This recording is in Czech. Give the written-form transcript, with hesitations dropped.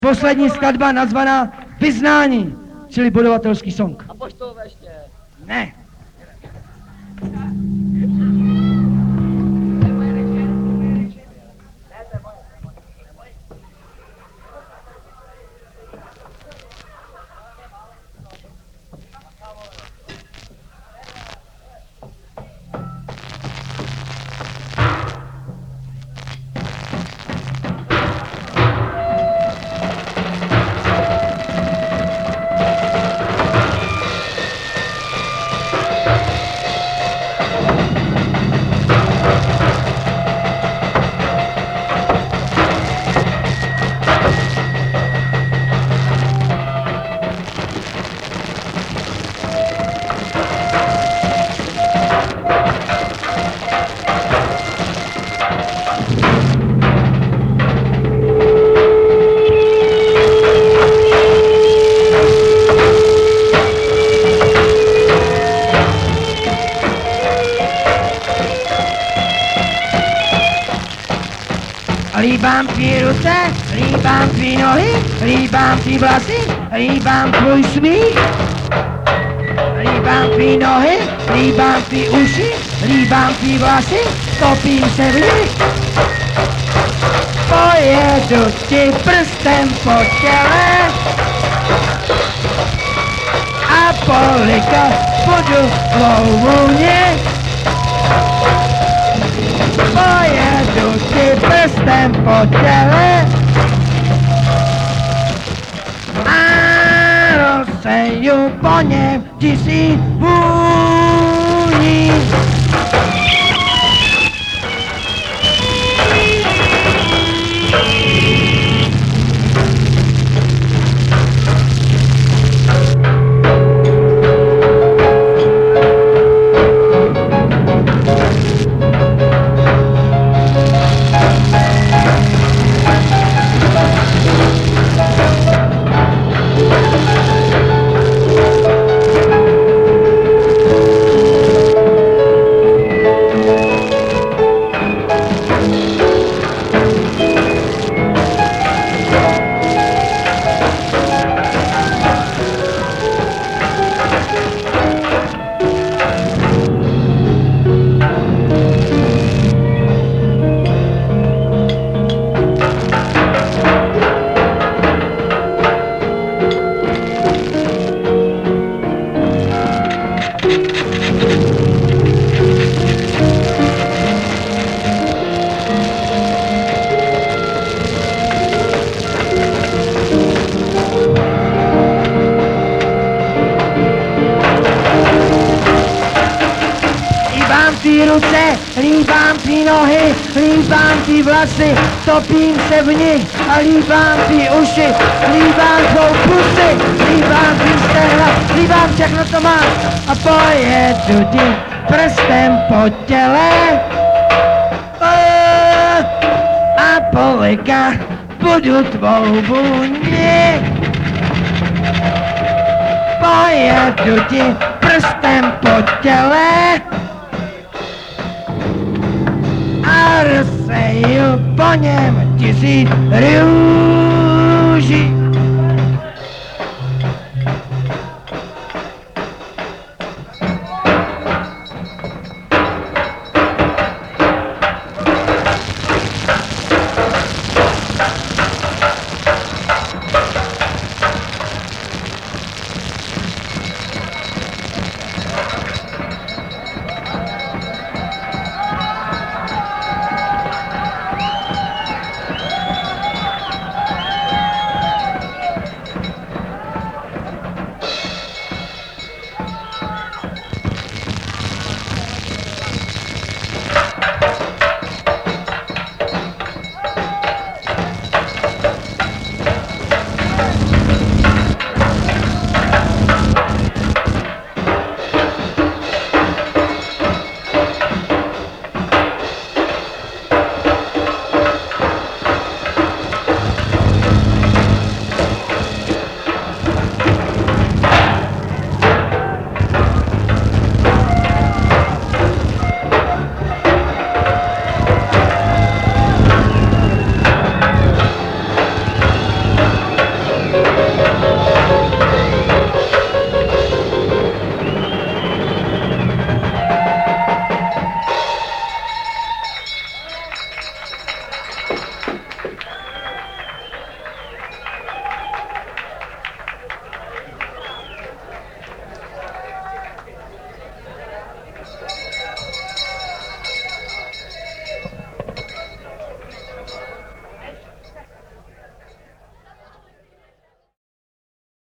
Poslední skladba nazvaná Vyznání, čili budovatelský song. A poštovové ještě. Ne. Líbám tvý ruce, líbám tvý nohy, líbám tvý vlasy, líbám tvůj smích. Líbám tvý nohy, líbám tvý uši, líbám tvý vlasy, topím se v nich. Pojedu ti prstem po těle a polikat budu tvou vůni. Pojedu ti prstem po těle a rozseju po něm tisíc vůní. Ruce, líbám tvý nohy, líbám tvý vlasy, topím se v nich a líbám tvý uši, líbám tvou pusy, líbám tvý stehna, líbám všechno, co máš a pojedu ti prstem po těle a polikat budu tvou vůni. Pojedu ti prstem po těle a rozseju po něm tisíc růží.